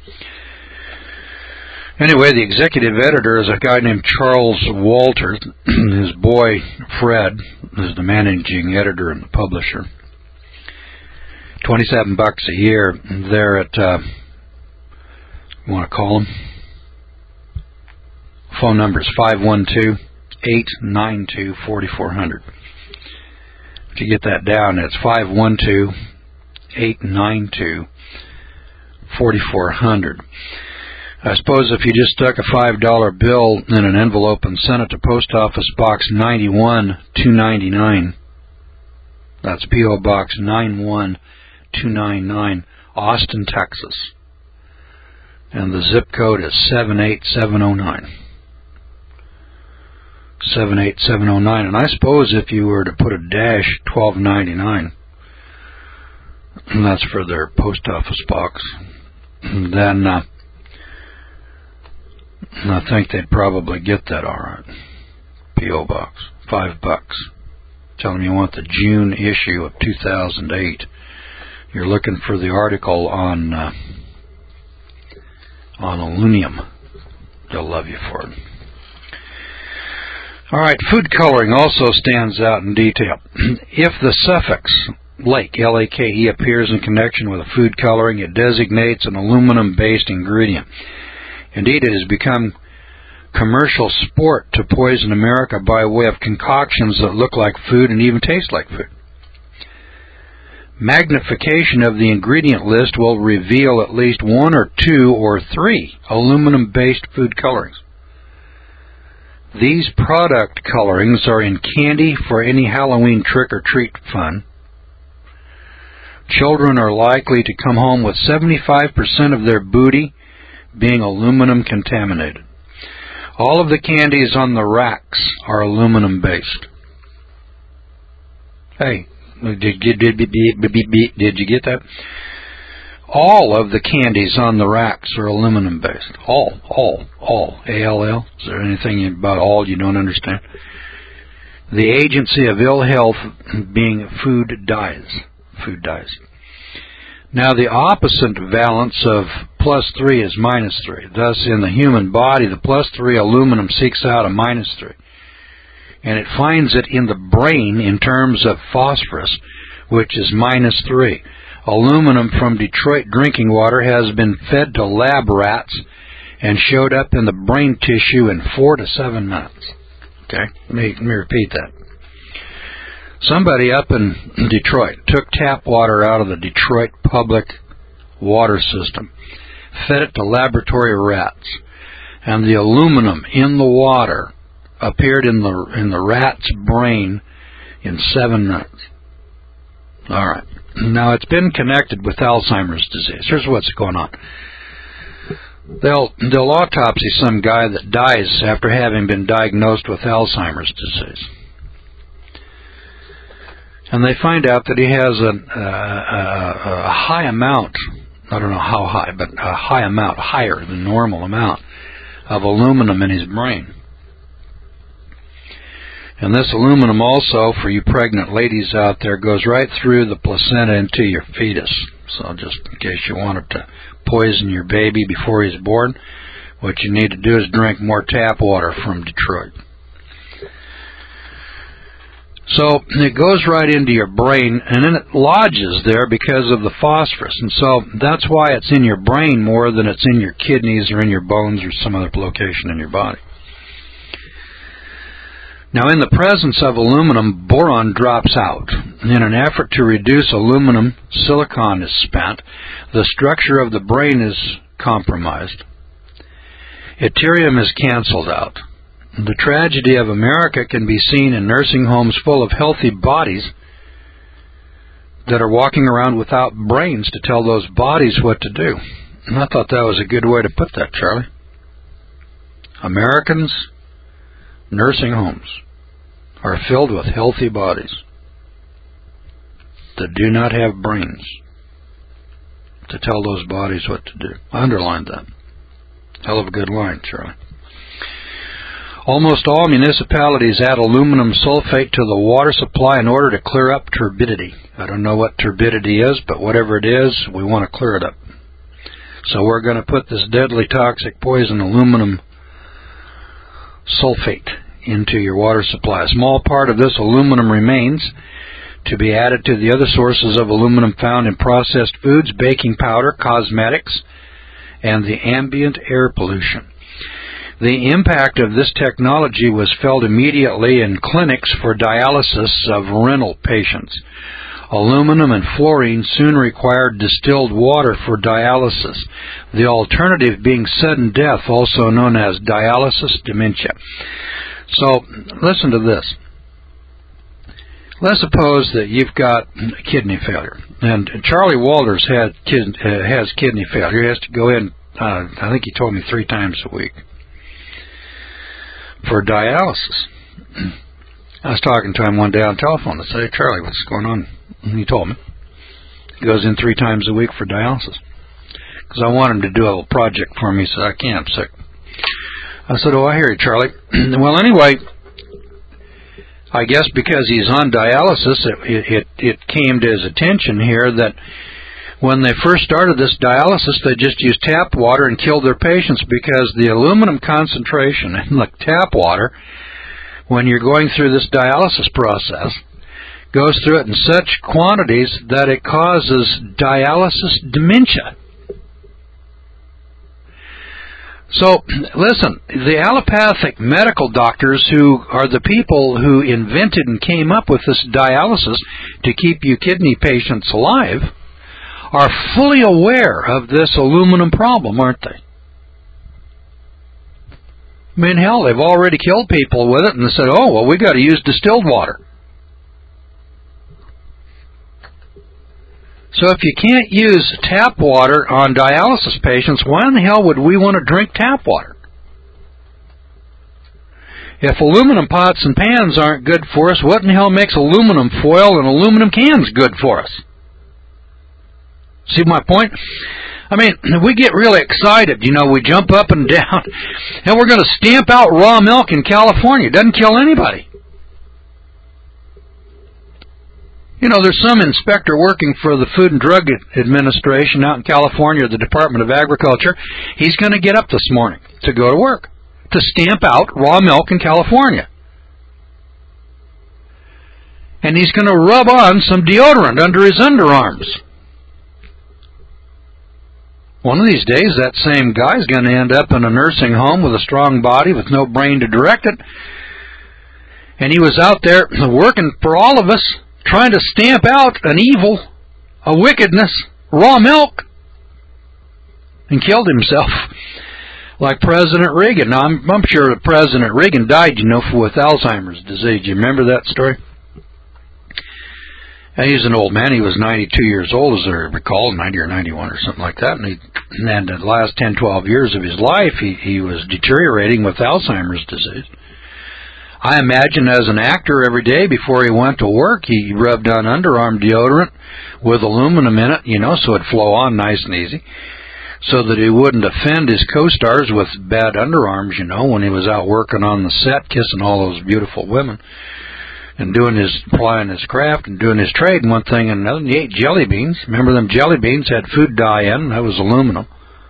Anyway, the executive editor is a guy named Charles Walters. His boy Fred is the managing editor and the publisher. $27 a year. They're at you want to call them? Phone number is 512-892-4400. To get that down, it's 512-892-4400. I suppose if you just stuck a $5 bill in an envelope and sent it to Post Office Box 91299, that's P.O. Box 91299, Austin, Texas, and the zip code is 78709. 78709, and I suppose if you were to put a dash 1299, and that's for their post office box, then I think they'd probably get that all right. P.O. Box, $5. Tell them you want the June issue of 2008. You're looking for the article on aluminum. They'll love you for it. All right, food coloring also stands out in detail. If the suffix lake, L-A-K-E, appears in connection with a food coloring, it designates an aluminum-based ingredient. Indeed, it has become commercial sport to poison America by way of concoctions that look like food and even taste like food. Magnification of the ingredient list will reveal at least 1 or 2 or 3 aluminum-based food colorings. These product colorings are in candy for any Halloween trick-or-treat fun. Children are likely to come home with 75% of their booty being aluminum contaminated. All of the candies on the racks are aluminum-based. Hey, did you get that? All of the candies on the racks are aluminum-based. All. A-L-L. Is there anything about all you don't understand? The agency of ill health being food dyes. Food dyes. Now, the opposite valence of +3 is -3. Thus, in the human body, the +3 aluminum seeks out a -3. And it finds it in the brain in terms of phosphorus, which is -3. Aluminum from Detroit drinking water has been fed to lab rats and showed up in the brain tissue in 4 to 7 minutes. Okay, let me repeat that. Somebody up in Detroit took tap water out of the Detroit public water system, fed it to laboratory rats, and the aluminum in the water appeared in the rat's brain in 7 minutes. All right. Now, it's been connected with Alzheimer's disease. Here's what's going on. They'll autopsy some guy that dies after having been diagnosed with Alzheimer's disease. And they find out that he has a high amount, I don't know how high, but a high amount, higher than normal amount, of aluminum in his brain. And this aluminum also, for you pregnant ladies out there, goes right through the placenta into your fetus. So just in case you wanted to poison your baby before he's born, what you need to do is drink more tap water from Detroit. So it goes right into your brain, and then it lodges there because of the phosphorus. And so that's why it's in your brain more than it's in your kidneys or in your bones or some other location in your body. Now, in the presence of aluminum, boron drops out. In an effort to reduce aluminum, silicon is spent. The structure of the brain is compromised. Yttrium is canceled out. The tragedy of America can be seen in nursing homes full of healthy bodies that are walking around without brains to tell those bodies what to do. And I thought that was a good way to put that, Charlie. Americans' nursing homes are filled with healthy bodies that do not have brains to tell those bodies what to do. I underlined that. Hell of a good line, Charlie. Almost all municipalities add aluminum sulfate to the water supply in order to clear up turbidity. I don't know what turbidity is, but whatever it is, we want to clear it up. So we're going to put this deadly toxic poison aluminum sulfate into your water supply. A small part of this aluminum remains to be added to the other sources of aluminum found in processed foods, baking powder, cosmetics, and the ambient air pollution. The impact of this technology was felt immediately in clinics for dialysis of renal patients. Aluminum and fluorine soon required distilled water for dialysis, the alternative being sudden death, also known as dialysis dementia. So, listen to this. Let's suppose that you've got kidney failure, and Charlie Walters has kidney failure. He has to go in, I think he told me 3 times a week for dialysis. I was talking to him one day on the telephone. I said, "Hey, Charlie, what's going on?" And he told me. He goes in 3 times a week for dialysis. Because I want him to do a little project for me, so I can't. I'm sick. I said, "Oh, I hear you, Charlie." Well, anyway, I guess because he's on dialysis, it came to his attention here that when they first started this dialysis, they just used tap water and killed their patients because the aluminum concentration in the tap water when you're going through this dialysis process, goes through it in such quantities that it causes dialysis dementia. So, listen, the allopathic medical doctors, who are the people who invented and came up with this dialysis to keep you kidney patients alive, are fully aware of this aluminum problem, aren't they? I mean, hell, they've already killed people with it, and they said, oh, well, we got to use distilled water. So if you can't use tap water on dialysis patients, why in the hell would we want to drink tap water? If aluminum pots and pans aren't good for us, what in the hell makes aluminum foil and aluminum cans good for us? See my point? I mean, we get really excited. You know, we jump up and down, and we're going to stamp out raw milk in California. It doesn't kill anybody. You know, there's some inspector working for the Food and Drug Administration out in California, the Department of Agriculture. He's going to get up this morning to go to work to stamp out raw milk in California. And he's going to rub on some deodorant under his underarms. One of these days, that same guy's going to end up in a nursing home with a strong body with no brain to direct it. And he was out there working for all of us, trying to stamp out an evil, a wickedness, raw milk, and killed himself, like President Reagan. Now, I'm sure that President Reagan died, you know, with Alzheimer's disease. You remember that story? And he's an old man. He was 92 years old, as I recall, 90 or 91 or something like that. And the last 10, 12 years of his life, he was deteriorating with Alzheimer's disease. I imagine as an actor every day before he went to work, he rubbed on underarm deodorant with aluminum in it, you know, so it'd flow on nice and easy, so that he wouldn't offend his co-stars with bad underarms, you know, when he was out working on the set, kissing all those beautiful women, and applying his craft and doing his trade and one thing and another. And he ate jelly beans. Remember them jelly beans had food dye in, that was aluminum.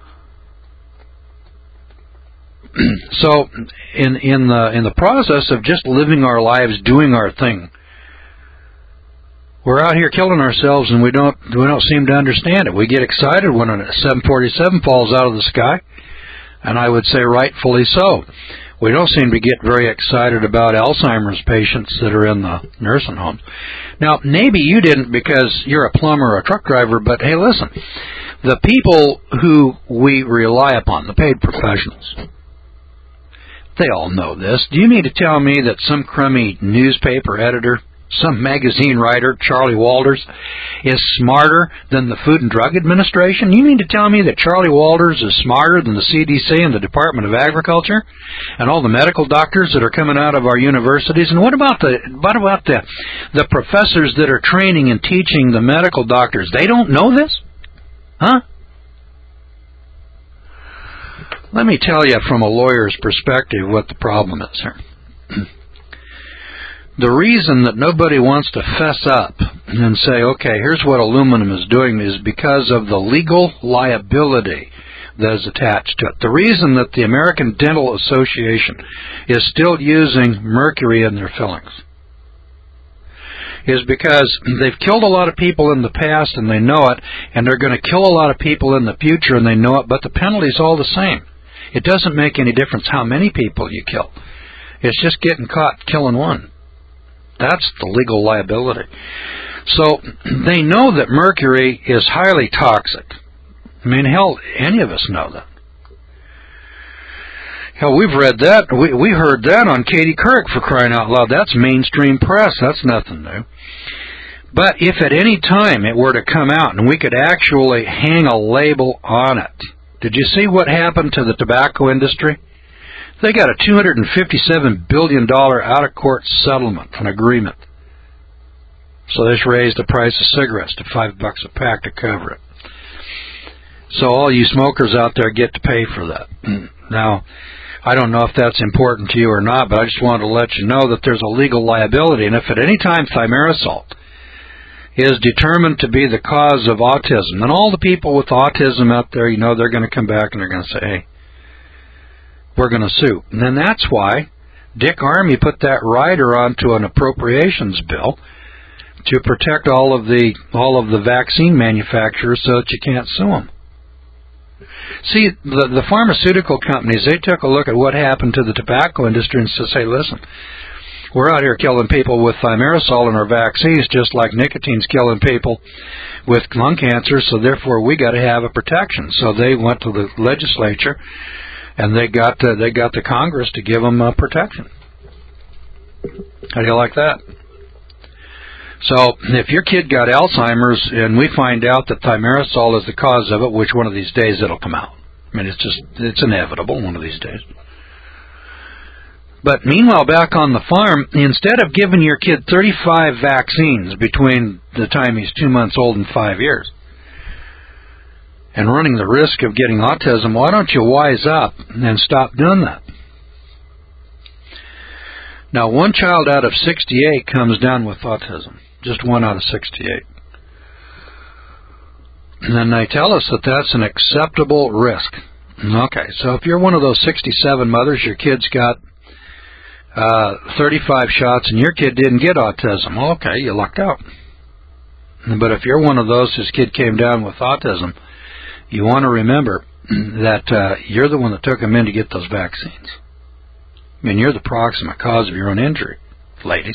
So, in the process of just living our lives, doing our thing, we're out here killing ourselves, and we don't seem to understand it. We get excited when a 747 falls out of the sky, and I would say rightfully so. We don't seem to get very excited about Alzheimer's patients that are in the nursing homes. Now, maybe you didn't because you're a plumber or a truck driver, but hey, listen, the people who we rely upon, the paid professionals, they all know this. Do you mean to tell me that some crummy newspaper editor, some magazine writer, Charlie Walters, is smarter than the Food and Drug Administration? You mean to tell me that Charlie Walters is smarter than the CDC and the Department of Agriculture and all the medical doctors that are coming out of our universities? And what about the professors that are training and teaching the medical doctors? They don't know this? Huh? Let me tell you from a lawyer's perspective what the problem is here. The reason that nobody wants to fess up and say, okay, here's what aluminum is doing, is because of the legal liability that is attached to it. The reason that the American Dental Association is still using mercury in their fillings is because they've killed a lot of people in the past and they know it, and they're going to kill a lot of people in the future and they know it, but the penalty's all the same. It doesn't make any difference how many people you kill. It's just getting caught killing one. That's the legal liability. So they know that mercury is highly toxic. I mean, hell, any of us know that. Hell, we've read that. We heard that on Katie Couric, for crying out loud. That's mainstream press. That's nothing new. But if at any time it were to come out and we could actually hang a label on it, did you see what happened to the tobacco industry? They got a $257 billion out-of-court settlement, an agreement. So they just raised the price of cigarettes to $5 a pack to cover it. So all you smokers out there get to pay for that. Now, I don't know if that's important to you or not, but I just wanted to let you know that there's a legal liability. And if at any time thimerosal is determined to be the cause of autism, and all the people with autism out there, you know, they're going to come back and they're going to say, hey, we're going to sue. And then that's why Dick Armey put that rider onto an appropriations bill to protect all of the vaccine manufacturers so that you can't sue them. See, the pharmaceutical companies, they took a look at what happened to the tobacco industry and said, hey, listen, we're out here killing people with thimerosal in our vaccines just like nicotine's killing people with lung cancer, so therefore we got to have a protection. So they went to the legislature and they got the Congress to give them protection. How do you like that? So if your kid got Alzheimer's and we find out that thimerosal is the cause of it, which one of these days it'll come out. I mean, it's inevitable one of these days. But meanwhile, back on the farm, instead of giving your kid 35 vaccines between the time he's 2 months old and 5 years, and running the risk of getting autism, why don't you wise up and stop doing that? Now, 1 child out of 68 comes down with autism. Just 1 out of 68. And then they tell us that that's an acceptable risk. Okay, so if you're one of those 67 mothers, your kid's got 35 shots and your kid didn't get autism, okay, you lucked out. But if you're one of those whose kid came down with autism, you want to remember that you're the one that took him in to get those vaccines. I mean, you're the proximate cause of your own injury, ladies.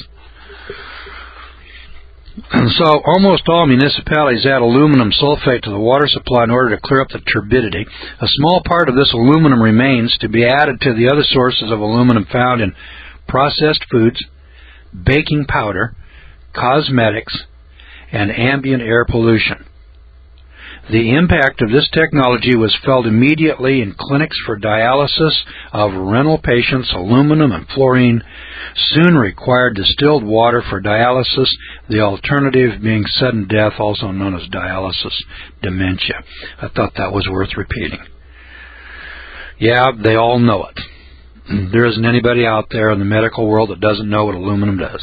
And so almost all municipalities add aluminum sulfate to the water supply in order to clear up the turbidity. A small part of this aluminum remains to be added to the other sources of aluminum found in processed foods, baking powder, cosmetics, and ambient air pollution. The impact of this technology was felt immediately in clinics for dialysis of renal patients. Aluminum and fluorine soon required distilled water for dialysis, the alternative being sudden death, also known as dialysis dementia. I thought that was worth repeating. Yeah, they all know it. There isn't anybody out there in the medical world that doesn't know what aluminum does.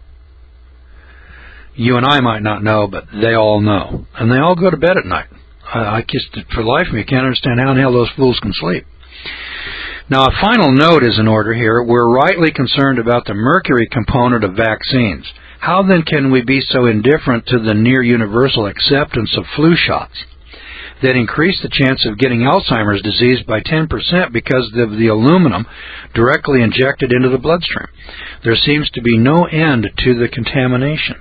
You and I might not know, but they all know. And they all go to bed at night. I just, for the life of me, can't understand how in hell those fools can sleep. Now, a final note is in order here. We're rightly concerned about the mercury component of vaccines. How then can we be so indifferent to the near universal acceptance of flu shots that increase the chance of getting Alzheimer's disease by 10% because of the aluminum directly injected into the bloodstream? There seems to be no end to the contamination.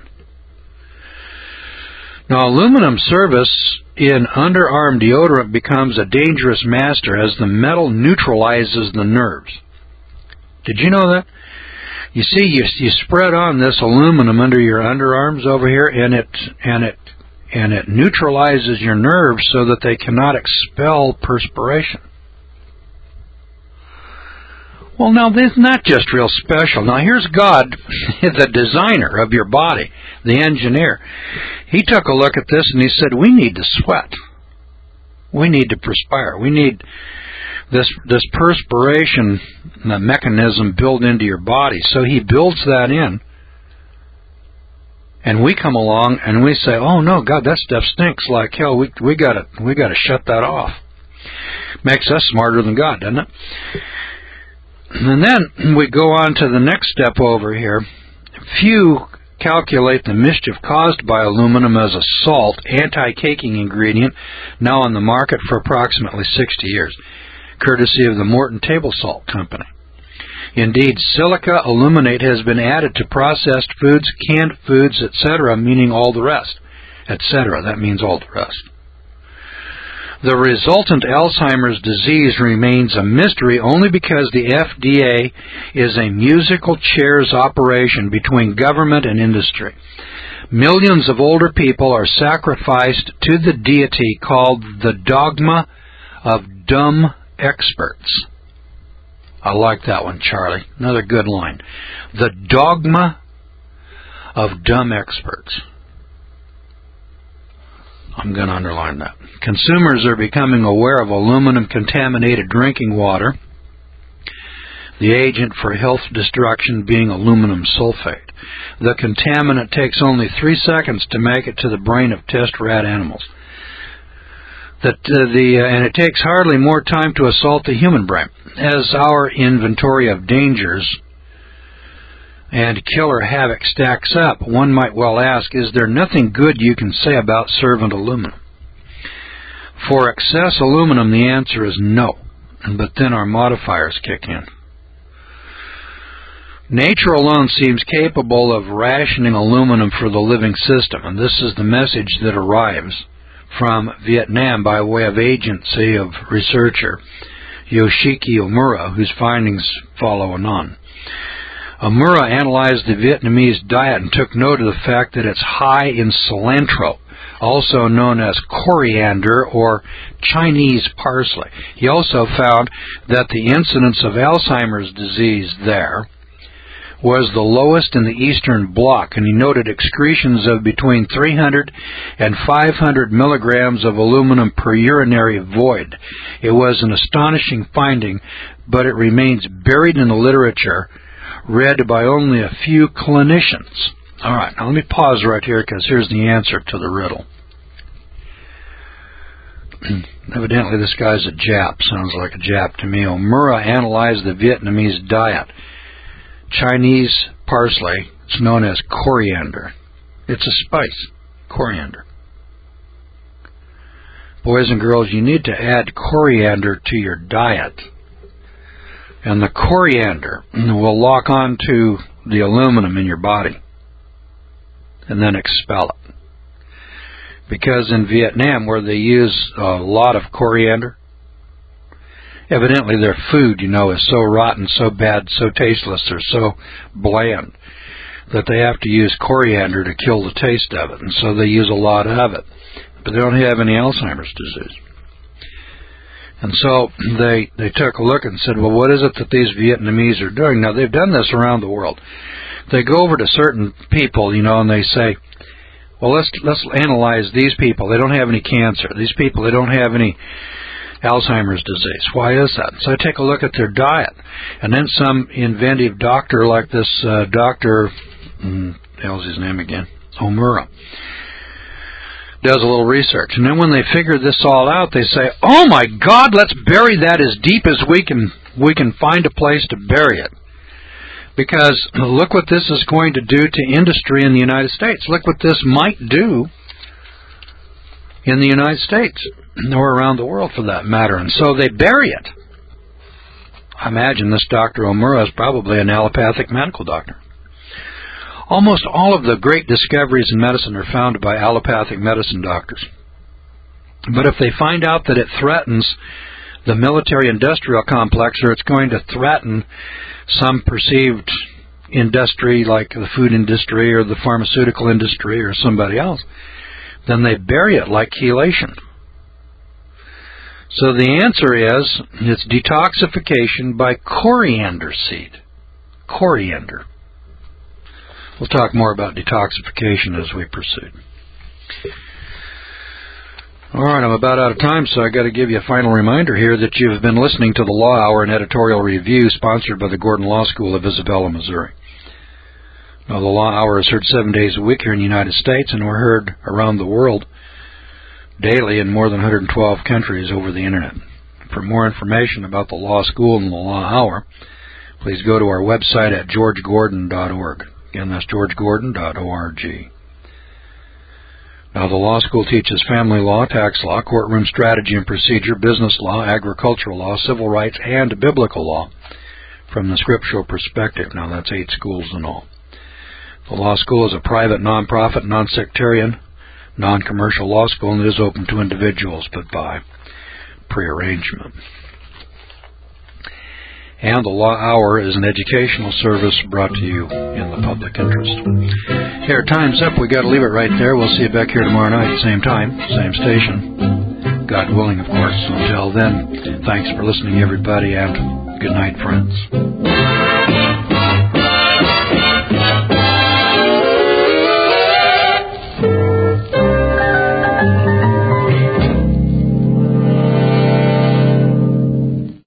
Now, aluminum service in underarm deodorant becomes a dangerous master as the metal neutralizes the nerves. Did you know that? You see, you spread on this aluminum under your underarms over here, and it neutralizes your nerves so that they cannot expel perspiration. Well, now, isn't that just real special? Now, here's God, the designer of your body, the engineer. He took a look at this and he said, we need to sweat. We need to perspire. We need this perspiration mechanism built into your body. So he builds that in. And we come along and we say, oh, no, God, that stuff stinks like hell. We got to shut that off. Makes us smarter than God, doesn't it? And then we go on to the next step over here. Few calculate the mischief caused by aluminum as a salt, anti-caking ingredient, now on the market for approximately 60 years, courtesy of the Morton Table Salt Company. Indeed, silica aluminate has been added to processed foods, canned foods, etc., meaning all the rest. Etc., that means all the rest. The resultant Alzheimer's disease remains a mystery only because the FDA is a musical chairs operation between government and industry. Millions of older people are sacrificed to the deity called the dogma of dumb experts. I like that one, Charlie. Another good line. The dogma of dumb experts. I'm going to underline that. Consumers are becoming aware of aluminum-contaminated drinking water, the agent for health destruction being aluminum sulfate. The contaminant takes only 3 seconds to make it to the brain of test rat animals. And it takes hardly more time to assault the human brain. As our inventory of dangers and killer havoc stacks up, one might well ask, is there nothing good you can say about servant aluminum? For excess aluminum, the answer is no, but then our modifiers kick in. Nature alone seems capable of rationing aluminum for the living system, and this is the message that arrives from Vietnam by way of agency of researcher Yoshiki Omura, whose findings follow anon. Omura analyzed the Vietnamese diet and took note of the fact that it's high in cilantro, also known as coriander or Chinese parsley. He also found that the incidence of Alzheimer's disease there was the lowest in the Eastern Bloc, and he noted excretions of between 300 and 500 milligrams of aluminum per urinary void. It was an astonishing finding, but it remains buried in the literature, read by only a few clinicians. All right, now let me pause right here because here's the answer to the riddle. Evidently this guy's a Jap. Sounds like a Jap to me. Omura analyzed the Vietnamese diet. Chinese parsley, it's known as coriander. It's a spice, coriander. Boys and girls, you need to add coriander to your diet. And the coriander will lock on to the aluminum in your body and then expel it. Because in Vietnam, where they use a lot of coriander, evidently their food, is so rotten, so bad, so tasteless, or so bland that they have to use coriander to kill the taste of it. And so they use a lot of it. But they don't have any Alzheimer's disease. And so they took a look and said, well, what is it that these Vietnamese are doing? Now, they've done this around the world. They go over to certain people, and they say, well, let's analyze these people. They don't have any cancer. These people, they don't have any Alzheimer's disease. Why is that? So I take a look at their diet. And then some inventive doctor like this Dr. How's his name again? Omura. Does a little research. And then when they figure this all out, they say, oh my God, let's bury that as deep as we can find a place to bury it. Because look what this is going to do to industry in the United States. Look what this might do in the United States, or around the world for that matter. And so they bury it. I imagine this Dr. Omura is probably an allopathic medical doctor. Almost all of the great discoveries in medicine are found by allopathic medicine doctors. But if they find out that it threatens the military-industrial complex, or it's going to threaten some perceived industry like the food industry or the pharmaceutical industry or somebody else, then they bury it like chelation. So the answer is, it's detoxification by coriander seed. Coriander. We'll talk more about detoxification as we proceed. All right, I'm about out of time, so I got to give you a final reminder here that you've been listening to the Law Hour, an editorial review sponsored by the Gordon Law School of Isabella, Missouri. Now, the Law Hour is heard 7 days a week here in the United States, and we're heard around the world daily in more than 112 countries over the Internet. For more information about the Law School and the Law Hour, please go to our website at georgegordon.org. Again, that's georgegordon.org. Now, the law school teaches family law, tax law, courtroom strategy and procedure, business law, agricultural law, civil rights, and biblical law from the scriptural perspective. Now, that's 8 schools in all. The law school is a private, non-profit, non-sectarian, non-commercial law school, and it is open to individuals, but by prearrangement. And the Law Hour is an educational service brought to you in the public interest. Here, time's up. We got to leave it right there. We'll see you back here tomorrow night, same time, same station. God willing, of course. Until then, thanks for listening, everybody, and good night, friends.